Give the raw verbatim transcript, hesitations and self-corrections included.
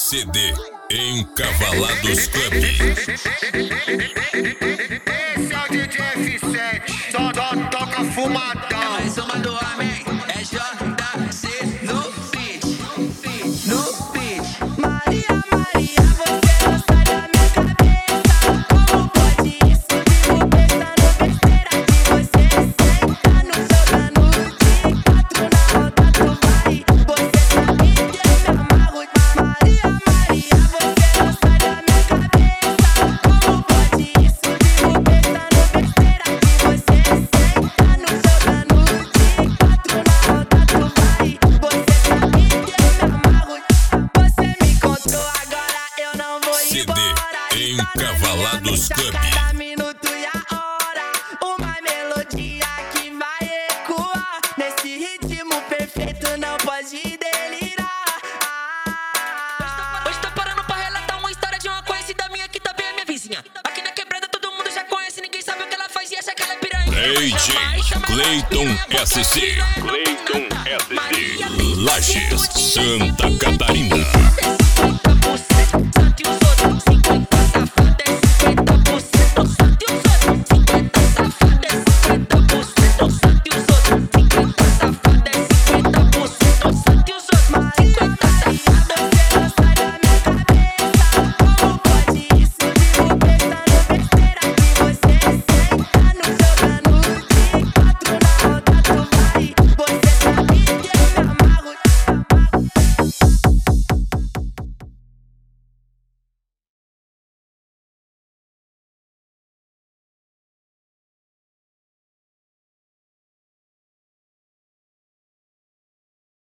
C D Encavalados Club. Esse é o D J F sete, só, só toca fumadão. É mais uma do homem, é J C no beat, no beat. Maria, Maria, você não sai da minha cabeça. Como pode isso? Vivo pensando besteira que você senta no jogando de quatro na roda tu vai. Você sabe que eu me amarro. Maria, Maria, você não sai da minha cabeça. Como pode isso? Vivo pensando besteira que você senta no jogando de quatro na roda tu vai. Você sabe que eu me amarro. Você me contou, agora eu não vou C D embora. Encavalados Club. Cada minuto e a hora, uma melodia que vai ecoar. Nesse ritmo perfeito não pode delirar. Hoje tô parando pra relatar uma história de uma conhecida minha que também é minha vizinha. Aqui na quebrada todo mundo já conhece, ninguém sabe o que ela faz e acha que ela é piranha. D J Clayton S C. Clayton S C. Lages, Santa Catarina. Senta por cima.